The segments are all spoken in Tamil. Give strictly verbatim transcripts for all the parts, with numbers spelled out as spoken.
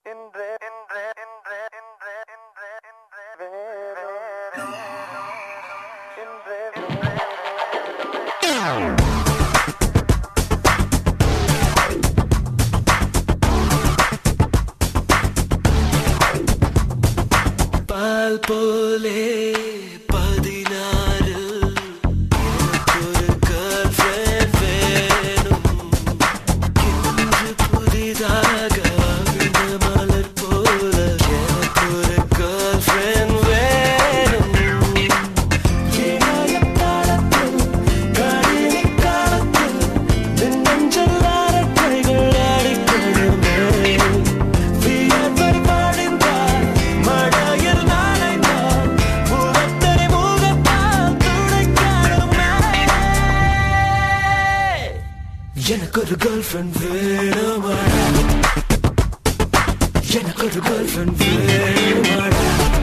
இன்று இன்று இன்று இன்று இன்று இன்று வேணும் இன்று பால் போலே பதினாறு ஒரு கேர்ள் ஃப்ரெண்ட் வேணும் இன்று புதிதாக விழுந்த மலர் போல எனக்கு ஒரு கேர்ள் ஃப்ரெண்ட் வேணும் ஏழாய காலத்தில் கடினி காலத்தில் நெஞ்சல் அரட்டைகள் அடிக்கணுமே வியர்வை படிந்தால் மழையில் நனைந்தால் முகத்தரை முகத்தால் துடைக்கணுமே எனக்கு ஒரு கேர்ள் ஃப்ரெண்ட் வேணுமாடா எனக்கு ஒரு கேர்ள் ஃப்ரெண்ட் வேணுமாடா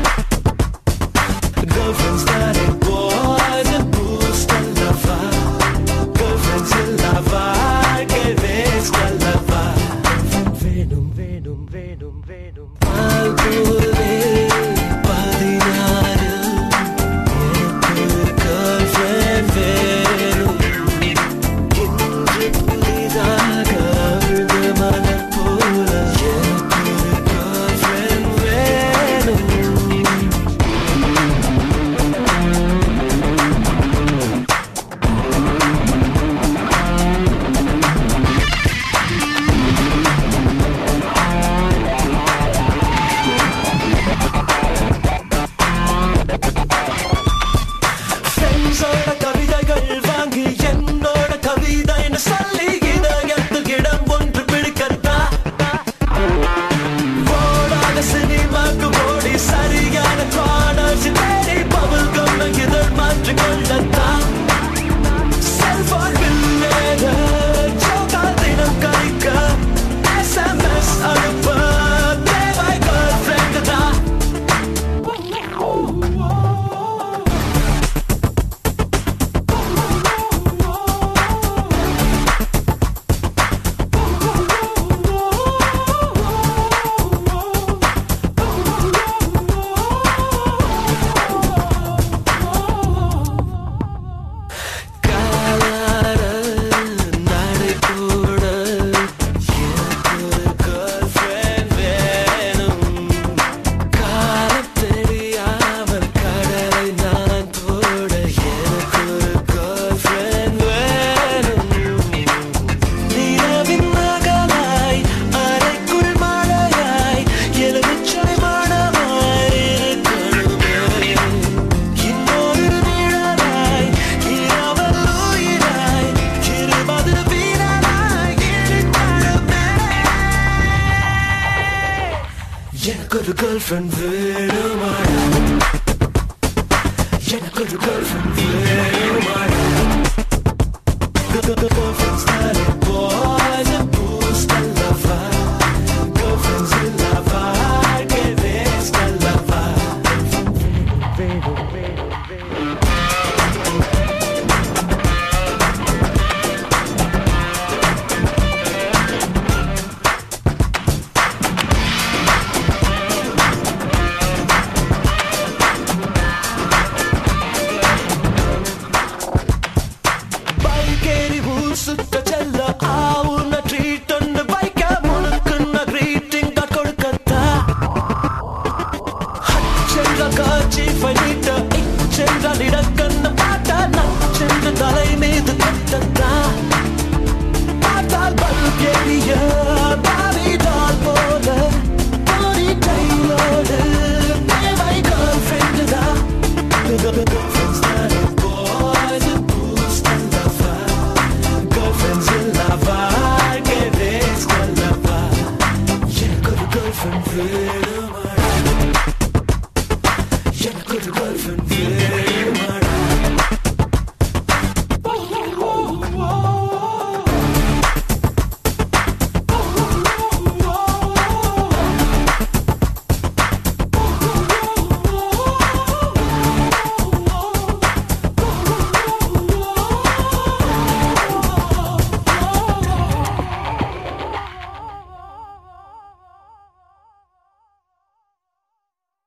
Girlfriends that ain't boys and boost and lava Girlfriends in lava que ves que lava Venum, venum, venum, venum Al pole பதினாறு எனக்கு ஒரு girlfriend வேணும் இன்று புதிதாக விழுந்த மலர் போல எனக்கு ஒரு girlfriend வேணும் ஃப்ரெண்ட்ஸோட கவிதைகள் வாங்கி என்னோட கவிதைன்னு சொல்லி இதயத்தில் இடம் ஒன்று பிடிக்கத்தா ஓடாத சினிமாக்கு ஓடி சரியான கார்னர்ஸ் தேடி பபுள் கம் இதழ் மாற்றிக் கொள்ளத்தா செல்போன் பில்லேத ஜோக்கால் தினம் கழிக்க எஸ்எம்எஸ் அனுப்ப தேவை கேர்ள் ஃப்ரெண்ட் தான் காலார நடைபோட எனக்கு ஒரு கேர்ள் ஃப்ரெண்ட் வேணும் காலம் தெரியாமல் கடலை நான் போட எனக்கு ஒரு கேர்ள் ஃப்ரெண்ட் வேணும் நிலவின் மகளாய் அறைக்குள் மழையாய் எலுமிச்சை மணமாய் இருக்கணுமே இன்னொரு நிழலாய் இரவல் உயிராய் இருபது வீரராய் இருக்கணுமே எனக்கு ஒரு கேர்ள் ஃப்ரெண்ட் வேணுமாடா எனக்கு ஒரு கேர்ள் ஃப்ரெண்ட் வேணுமாடா Girlfriends that ain't boys and boost and lava Girlfriends in lava que ves que lava பைக்கேறி ஊர் சுத்த செல்ல ஆவுன ட்ரீட் ஒன்று பைக்க முழுக்குன்ன greeting card கொடுக்கத்தா ஹச்சென்ற காட்சி ஃபைட்ட இச்சென்றால் இடக்கண்ண பாட்ட நச்சென்ற தலை மீது கட்டத்தா பார்த்தால் பல்கேரிய பாவிடால் போல பாடி டைலோடு தேவை கேர்ள் ஃப்ரெண்ட் தான் Girlfriends that ain't boys and boost and lava Girlfriends in lava que ves que lava எனக்கு ஒரு girlfriend வேணுமா